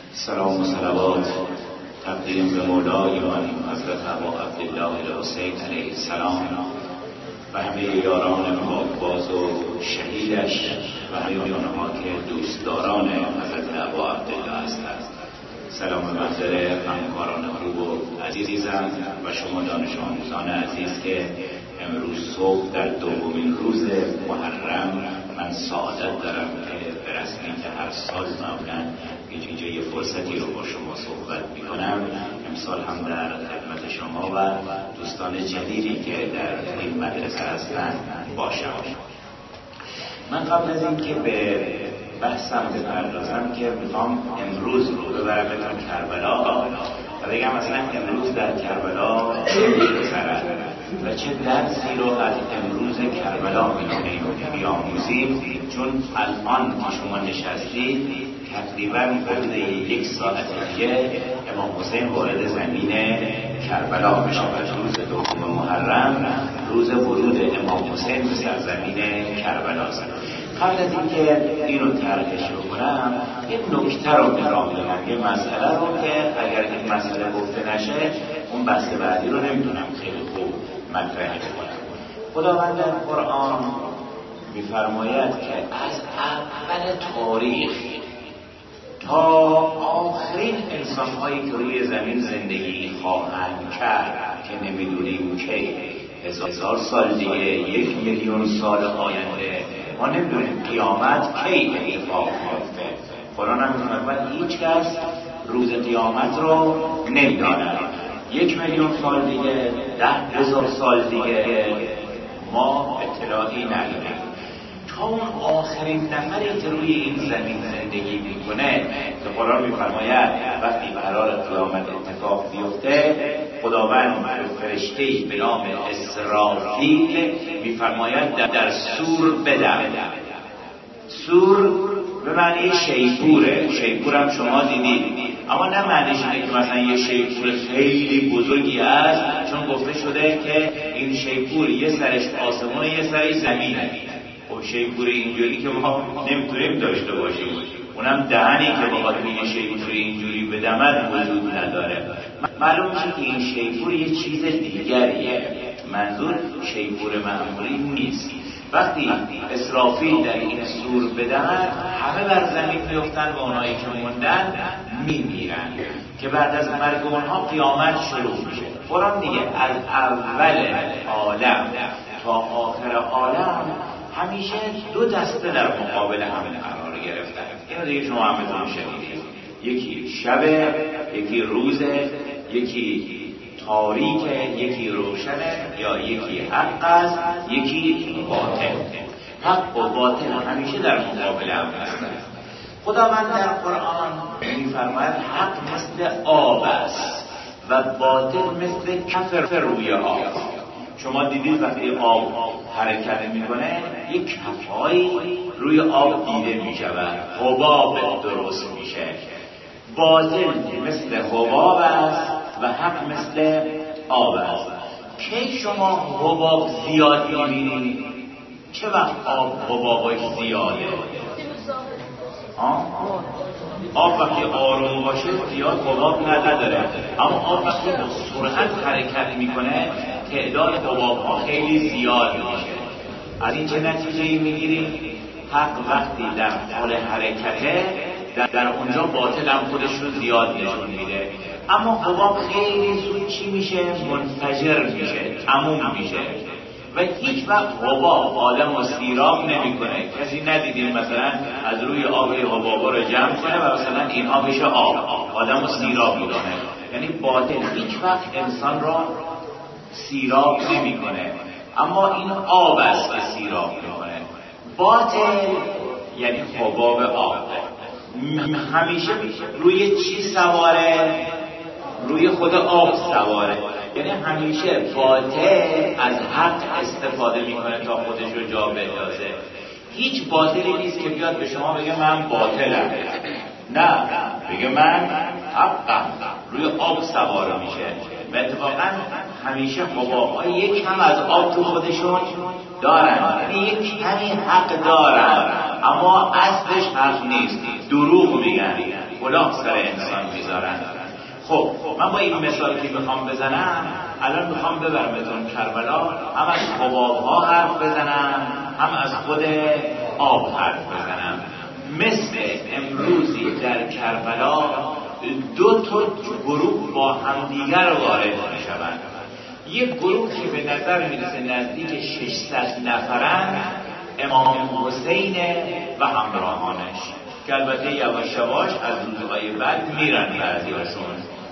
سلام و صلوات تقدیم به مولای من حضرت ابا عبدالله الحسین علیه السلام و همه یاران پاکباز و شهیدش و همه آنها که دوستداران حضرت ابا عبدالله هستند. سلام محضر همکاران خوب و عزیزم و شما دانش آموزان عزیز که امروز صبح در دومین روز محرم من سعادت دارم که به رسمیت هر سال معمولا یه فرصتی رو با شما صحبت میکنم. امسال هم در خدمت شما و دوستان جدیدی که در این مدرسه هستن باشم. من قبل از این که به بحثم بپردازم که میخوام امروز رو ببرمتون کربلا و بگم مثلا امروز در کربلا چه میگذرد و چه درسی رو از امروز کربلا میتونیم بیاموزیم، چون الان که شما نشستید تقریبا حدود 1 ساعت دیگه امام حسین وارد زمین کربلا میشه و روز دوم محرم روز ورود امام حسین به سرزمین کربلا است. قبل از اینکه اینو طرحش کنم یک نکته رو برام بگم، یه مسئله رو که اگر این مسئله گفته نشه اون بحث بعدی رو نمیتونم خیلی خوب مطرح کنم. خداوند در قرآن میفرماید که از اول تاریخ تا آخرین انسان‌هایی که روی زمین زندگی خواهند کرد که نمیدونیم کی، 1000 سال دیگه، 1 میلیون سال آینده، ما نمیدونیم قیامت کی اتفاق میفته. قرآن هم میفرماید هیچ کس روز قیامت رو نمیداند. 1 میلیون سال دیگه، 10,000 سال دیگه ما اطلاعی نداریم. تا اون آخرین نفری که روی این زمین زندگی میکنه که قرآن میفرماید وقتی قرار قیامت اتفاق بیفته خداوند فرشته‌ای به نام اسرافیل میفرماید در سور بدم. سور به معنی شیپوره، شیپورم شما دیدید، اما نه معنیش اینه که مثلا یه شیپور خیلی بزرگی است، چون گفته شده که این شیپور یه سرش آسمون یه سرش زمینه. خب شیپور اینجوری که ما نمیتونیم داشته باشیم، اونم دهنی که بخواد یه شیپور اینجوری بدمد وجود نداره. معلوم میشه که این شیپور یه چیز دیگریه، منظور شیپور معمولی نیست. وقتی اسرافیل در این سور بدهد همه بر زمین میفتن و اونایی که موندن میمیرن که بعد از مرگ اونها قیامت شروع میشه. قرآن دیگه از اول عالم تا آخر عالم همیشه 2 دسته در مقابل هم قرار گرفتن. اینو دیگه شما هم بتون شنیدید، یکی شبه، یکی روزه، یکی تاریکه، یکی روشنه، یا یکی حق است، یکی باطل. حق و باطل همیشه در مقابل هم هستند. خداوند در قرآن می‌فرماید حق مثل آب است و باطل مثل کف روی آب. شما دیدید وقتی آب حرکت میکنه یک کفهایی روی آب دیده میشود، حباب درست میشه. باطل مثل حباب است و حق مثل آب است. کی شما حباب زیاد میبینید؟ چه وقت آب حبابش زیاده؟ آب وقتی آروم باشه زیاد حباب نداره، اما آب وقتی با سرعت حرکت میکنه تعداد حباب ها خیلی زیاد میشه. از این چه نتیجه‌ای میگیریم؟ حق وقتی در حال حرکته در اونجا باطل هم خودش رو زیاد نشون میده، اما حباب خیلی زود چی میشه؟ منفجر میشه، تموم میشه و هیچ وقت حباب آدم رو سیراب نمیکنه. کسی ندیدیم مثلا از روی آب حبابا رو جمع کنه و مثلا این آبش آب آدم رو سیراب میکنه. یعنی باطل هیچ وقت انسان را سیراب نمیکنه، اما این آب است که سیراب میکنه. باطل یعنی حباب آب همیشه روی چی سواره؟ روی خود آب سواره. یعنی همیشه باطل از حق استفاده میکنه تا خودش رو جا بندازه. هیچ باطلی نیست که بیاد به شما بگه من باطلم، نه، بگه من حقم، روی آب سوار میشه. و اتفاقا همیشه حباب‌ها یک کم از آب تو خودشون دارن، یعنی یک کمی حق دارن، اما اصلش حق نیست، دروغ میگن. کلاه سر انسان میذارن. خب من با این مثالی که میخوام بزنم الان میخوام ببرمتون کربلا، هم از حباب‌ها حرف بزنم هم از خود آب حرف بزنم. مثل امروزی در کربلا دو تا گروه با همدیگر وارد میشوند. یک گروه که به نظر میرسه نزدیک 600 نفرن، امام حسین و همراهانش، که البته یواش یواش از روزهای بعد میرن بعضیاشون.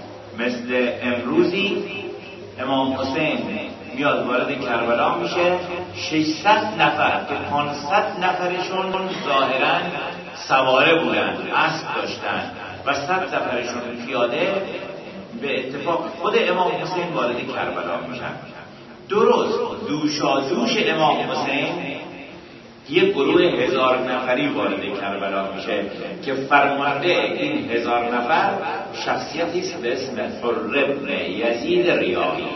مثل امروزی امام حسین میاد وارد کربلا میشه، 600 نفر که 500 نفرشون ظاهرا سواره بودن، اسب داشتن و 100 نفرشون پیاده، به اتفاق خود امام حسین وارد کربلا میشن. درست دوشادوش امام حسین یک گروه 1000 نفری وارد کربلا میشه که فرمانده این 1000 نفر شخصیتی است به اسم حر ابن یزید ریاحی.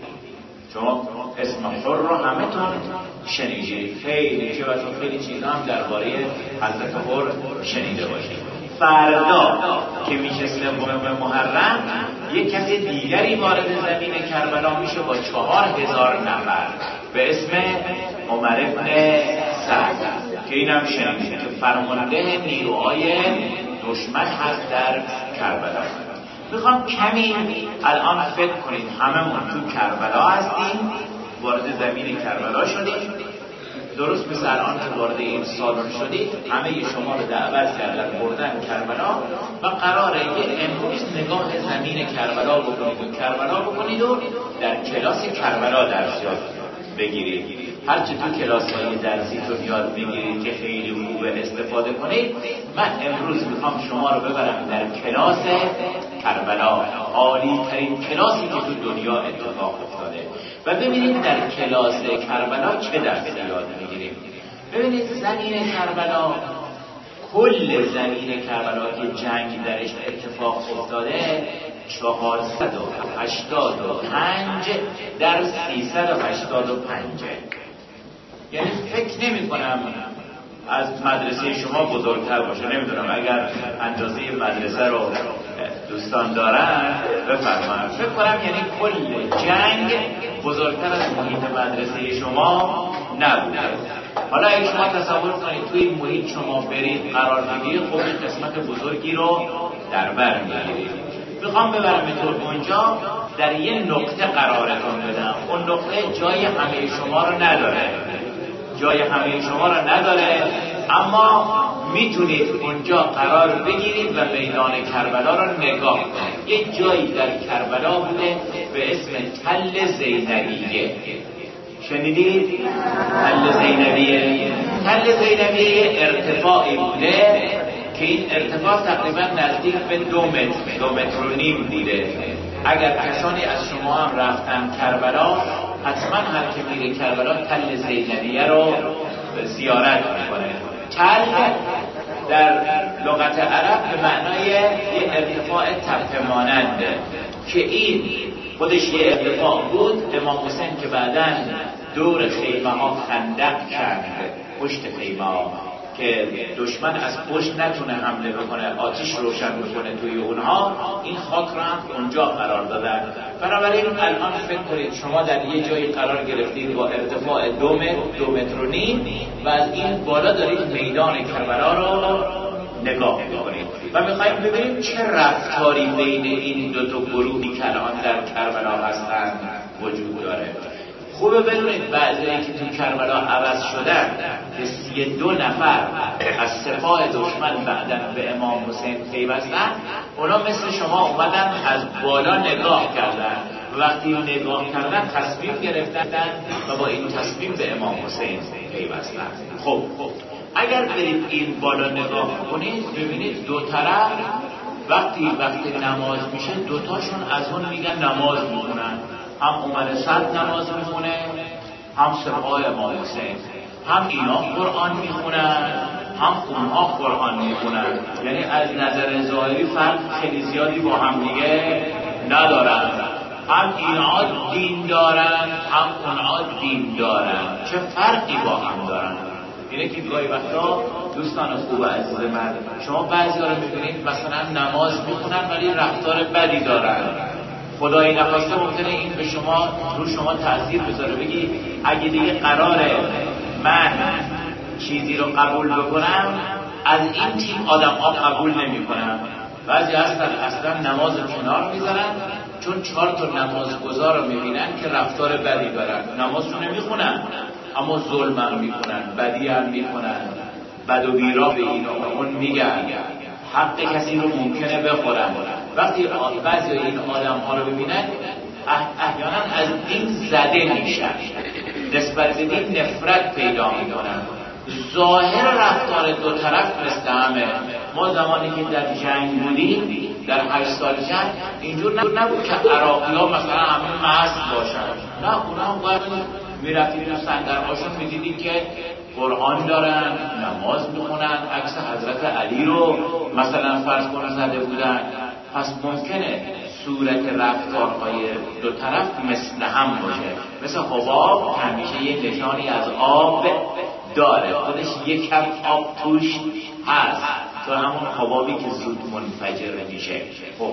شما اسم حر رو همه تون شنیدید، خیلی چیزا هم درباره حضرت حر شنیده باشید. فردا که میشه سوم محرم یک کسی دیگری وارد زمین کربلا میشه با 4000 نفر به اسم عمر ابن سعد که اینم شنیدید که فرمانده نیروهای دشمن هست در کربلا. میخوام کمی الان فکر کنید، هممون تو کربلا هستیم، وارد زمین کربلا شدیم. درست مثل الان که وارد این سالن شدید همه شما رو دعوت کردن بردن کربلا و قراره یه امروز نگاه زمین کربلا بکنید و کربلا بکنید و در کلاس کربلا درس یاد بگیرید. هرچی تو کلاس های درسی تو یاد بگیرید که خیلی خوبه استفاده کنید. من امروز میخوام شما رو ببرم در کلاس کربلا، عالی ترین کلاسی که تو دنیا اتفاق افتاده، و ببینید در کلاس کربلا چه درسی یاد میگیریم. ببینید زمین کربلا، کل زمین کربلا که جنگ درش اتفاق افتاده 485 در 385. یعنی فکر نمی کنم از مدرسه شما بزرگتر باشه. نمیدونم اگر اندازه مدرسه رو دوستان دارن بفرمایید. فکر کنم یعنی کل جنگ بزرگتر از محیط مدرسه شما نبوده. حالا اگه شما تصور کنید توی این محیط شما برید قرار بگیرید، خب این قسمت بزرگی رو در بر میگیرید. میخوام ببرمتون اونجا در یه نقطه قرارتون بدم. اون نقطه جای همه شما رو نداره، اما میتونید اونجا قرار بگیرید و میدان کربلا رو نگاه کنید. یک جایی در کربلا بوده به اسم تل زینبیه. شنیدید؟ تل زینبیه ارتفاعی بوده که این ارتفاع تقریبا نزدیک به 2 متر و نیم بوده. اگر کسانی از شما هم رفتن کربلا، حتما هر که میره کربلا تل زینبیه رو زیارت میکنه. تل در لغت عرب به معنای یه ارتفاع تپه ماننده که این خودش یه ارتفاع بود. امام حسین که بعداً دور خیمه ها خندق کرد، پشت خیمه ها، که دشمن از پشت نتونه حمله بکنه، آتش روشن بکنه توی اونها، این خاک رو هم اونجا قرار دادن. بنابراین الان فکر کنید شما در یه جایی قرار گرفتید با ارتفاع 2 متر و نیم و از این بالا دارید میدان کربلا رو نگاه میکنید و میخوایم ببینیم چه رفتاری بین این دو تا گروهی که الان در کربلا هستن وجود داره. خوبه بدونید بعضیایی که تو کربلا عوض شدن که 32 نفر از سپاه دشمن بعداً به امام حسین پیوستن، اونا مثل شما اومدن از بالا نگاه کردن، وقتی نگاه کردن تصمیم گرفتن و با این تصمیم به امام حسین پیوستن. خب اگر برید این بالا نگاه کنید ببینید دو طرف وقتی نماز میشه دوتاشون از اون میگن نماز میکنن. هم عمر سعد نماز میخونه، هم سپاه امام حسین، هم اینا قرآن میخونن، هم اونها قرآن میخونن. یعنی از نظر ظاهری فرق خیلی زیادی با هم دیگه ندارن. هم اینا دین دارن، هم اونها دین دارن. چه فرقی با هم دارن؟ اینه که گاهی وقتا دوستان خوب عزیز من، شما بعضی‌ها رو می‌بینید مثلا نماز می‌خونن ولی رفتار بدی دارن. خدایی نخواسته ممکنه این به شما رو شما تأثیر بذاره، بگی اگه دیگه قراره من چیزی رو قبول بکنم از این تیم آدم‌ها قبول نمی‌کنم. بعضی هستن اصلا نماز کنار میذارن چون 4 تا نمازگزار رو میبینن که رفتار بدی دارن، نمازشون نمیخونن اما ظلم هم میکنن، بدی هم میکنن، بد و بیرا به این و اون میگن، حق کسی رو ممکنه بخورن. وقتی بعضی این آدم ها رو ببینن احیانا از دین زده میشن، نسبت به دین نفرت پیدا میکنن. ظاهر رفتار دو طرف مثل همه. ما زمانی که در جنگ بودیم، در 8 سال جنگ، اینجور نبود که عراقی ها مثلا همه مست باشن، نه، اونا هم باید میرفتید تو سنگرهاشون میدیدید که قرآن دارن، نماز میخونن، عکس حضرت علی رو مثلا فرض کنه زده بودن. پس ممکنه صورت رفتارهای دو طرف مثل هم باشه، مثل حباب همیشه یه نشانی از آب داره، خودش یک کم آب توش هست، تو همون حبابی که زود منفجر میشه. خب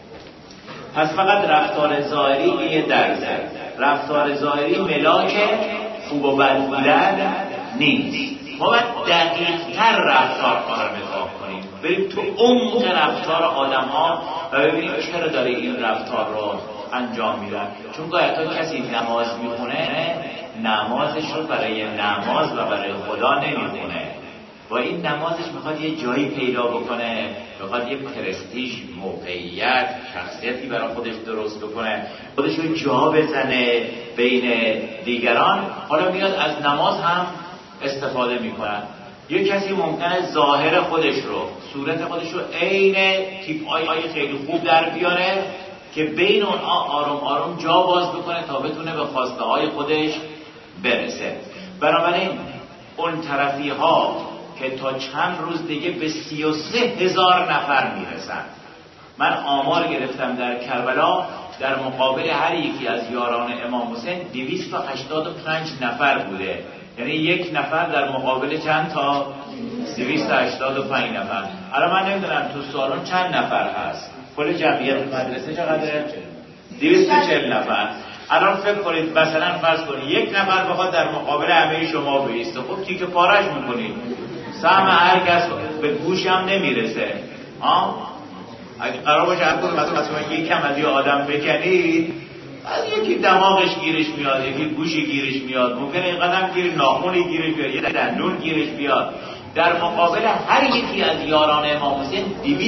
پس فقط رفتار ظاهری یه درزه، رفتار ظاهری ملاک خوب و بد بودن نیست. ما باید دقیق‌تر رفتارها رو نگاه کنیم، بریم تو عمق رفتار آدم ها و ببینیم چرا داره این رفتار رو انجام میدن. چون گاهی کسی نماز میخونه، نمازش رو برای نماز و برای خدا نمیخونه، با این نمازش میخواد یه جایی پیدا بکنه، میخواد یه پرستیژ، موقعیت، شخصیتی برای خودش درست بکنه، خودش رو جا بزنه بین دیگران. حالا میاد از نماز هم استفاده میکنن. یه کسی ممکنه ظاهر خودش رو، صورت خودش رو عین تیپ‌های خیلی خوب در بیاره که بین اونها آروم آروم جا باز بکنه تا بتونه به خواسته های خودش برسه. بنابراین اون طرفی ها که تا چند روز دیگه به 33,000 نفر میرسن. من آمار گرفتم در کربلا در مقابل هر یکی از یاران امام حسین 285 نفر بوده، یعنی یک نفر در مقابل چند تا؟ 285 نفر. الان من نمیدونم تو سالن چند نفر هست، کل جمعیت مدرسه چقدره؟ 240 نفر. الان فکر کنید مثلا فرض کنید یک نفر بخواد در مقابل همه شما بایسته، خب تیکه پارش میکنید، سهم هر کس به گوش هم نمیرسه. اگه قرار باشه هر کدوم مثلا یک کم از یه آدم بکنید، از یکی دماغش گیرش میاد، یکی گوشی گیرش میاد، ممکنه این قدم گیر ناخونی گیرش بیاد، یه دندون گیرش بیاد. در مقابل هر یکی از یاران امام حسین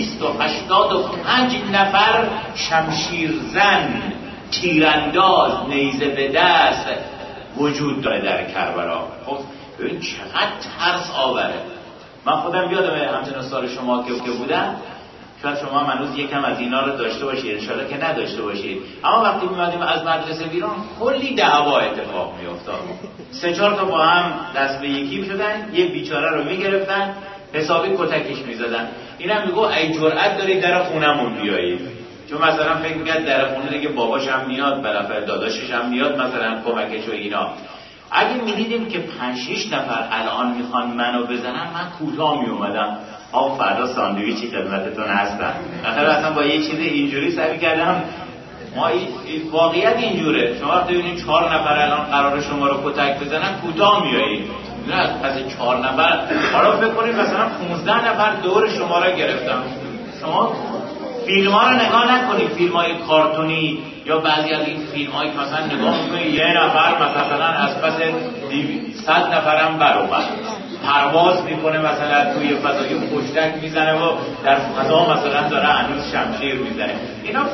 285 نفر شمشیرزن، تیرانداز، نیزه به دست وجود داره در کربلا. خب ببین چقدر ترس آوره. من خودم یادمه همچنان سال شما که بودم، شاید شما هنوز یکم از اینا رو داشته باشید، انشالله که نداشته باشید، اما وقتی می‌اومدیم از مدرسه بیرون کلی دعوا اتفاق می‌افتاد. 3-4 تا با هم دست به یکی می‌شدن، یه بیچاره رو می‌گرفتن، حسابی کتکش می‌زدن. اینم میگه ای جرأت دارید در خونمون بیایید، چون مثلا فکر می‌کرد در خونه دیگه باباش هم میاد، بالاخره داداشش هم میاد مثلا کمکش و اینا. اگه می‌دیدیم که 5-6 نفر الان میخوان منو بزنن، من کوتاه میومدم، فردا ساندویچی خدمتتون هستم. اصلا با یه چیز اینجوری سعی کردم. ما این واقعیت اینجوره، شما وقتی ببینید 4 نفر الان قرار شما رو کتک بزنن، کوتاه میایید. نه از 4 نفر، حالا فکر کنید مثلا 15 نفر دور شما رو گرفتن. شما فیلم ها رو نگاه نکنید، فیلم های کارتونی یا بعضی از این فیلم هایی که مثلا نگاه میکنید یه نفر مثلا از پس 100 نفرم برابر پرواز میکنه، مثلا توی فضای پشتک میزنه و در فضا مثلا داره هنوز شمشیر میزنه. اینا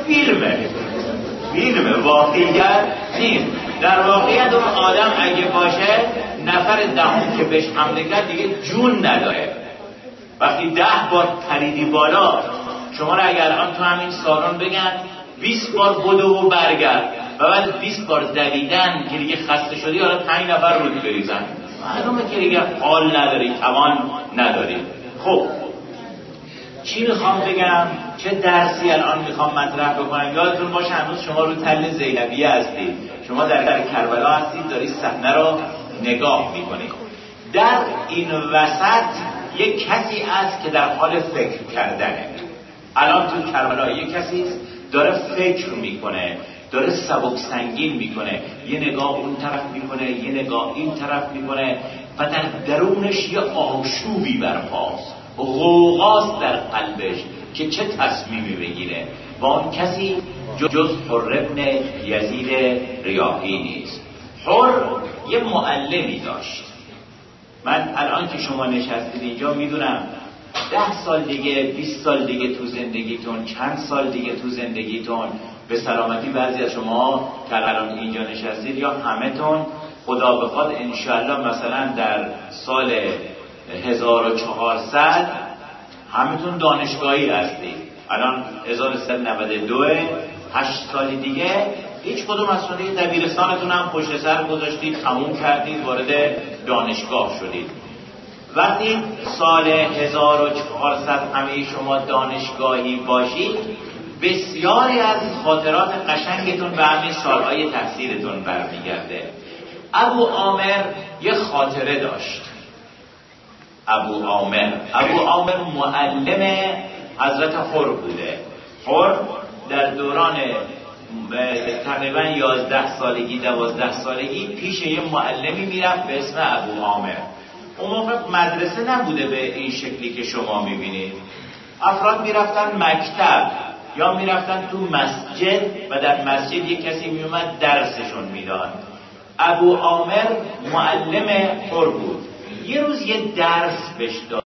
فیلمه، واقعیت نیست. در واقعیت اون آدم اگه باشه، نفر دهم که بهش حمله کرد دیگه جون نداره. وقتی 10 بار پریدی بالا، شما را اگر الان تو همین سالن بگن 20 بار بدو و برگرد و بعد 20 بار دویدن که دیگه خسته شدی، حالا 5 نفر رود بریزن، معلومه که دیگه حال نداری، توان نداری. خب چی میخوام بگم؟ چه درسی الان میخوام مطرح بکنم؟ یادتون باشه هنوز شما رو تل زینبیه هستید، شما در کربلا هستید، دارید صحنه رو نگاه میکنید. در این وسط یک کسی است که در حال فکر کردنه. الان تو کربلا یک کسی داره فکر میکنه، داره سبک سنگین میکنه، یه نگاه اون طرف میکنه، یه نگاه این طرف میکنه و در درونش یه آشوبی برپاست، غوغاست در قلبش که چه تصمیمی بگیره. و اون کسی جز حر ابن یزید ریاحی نیست. حر یه معلمی داشت. من الان که شما نشستید اینجا میدونم 10 سال دیگه، 20 سال دیگه تو زندگیتون، چند سال دیگه تو زندگیتون، به سلامتی بعضی از شما که الان اینجا نشستید یا همتون خدا بخواد انشاءالله مثلا در سال 1400 همتون دانشگاهی هستید. الان 1392 8 سال دیگه هیچ کدوم از شما دبیرستانتون هم پشت سر گذاشتید، تموم کردید، وارد دانشگاه شدید. وقتی سال 1400 همه شما دانشگاهی باشید، بسیاری از خاطرات قشنگتون به همین سالهای تحصیلتون برمیگرده. ابو عامر یه خاطره داشت. ابو عامر معلم حضرت حر بوده. حر در دوران تقریبا 11 سالگی 12 سالگی پیش یه معلمی میرفت به اسم ابو عامر. اون موقع مدرسه نبوده به این شکلی که شما میبینید. افراد میرفتن مکتب یا میرفتن تو مسجد و در مسجد یک کسی میومد درسشون میداد. ابو عامر معلم حر بود. یه روز یه درس بهش داد.